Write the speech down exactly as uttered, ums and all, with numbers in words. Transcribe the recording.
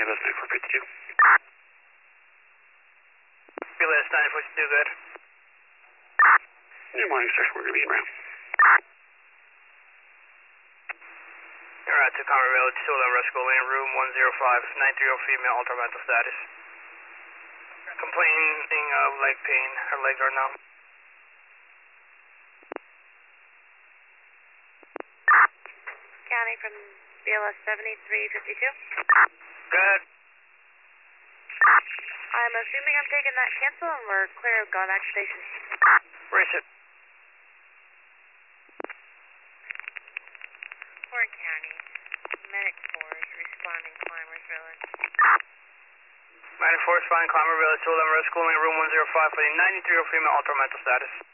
Bus nine four fifty-two. Bus nine four fifty-two, good. Good morning, sir. We're going to be around. You're at Tacoma Village, Soul and Rescue Lane, room one oh five, nine three oh female, altered mental status. Complaining of leg pain. Her legs are numb. County from B L S seventy-three fifty-two. Good. I'm assuming I'm taking that cancel and we're clear of going back to station. Race it. Fort County, Medic Force, responding Climbers Village. Medic Force, flying Climber Village, Soul and Rescue Lane, room one oh five for the nine three oh female, altered mental status.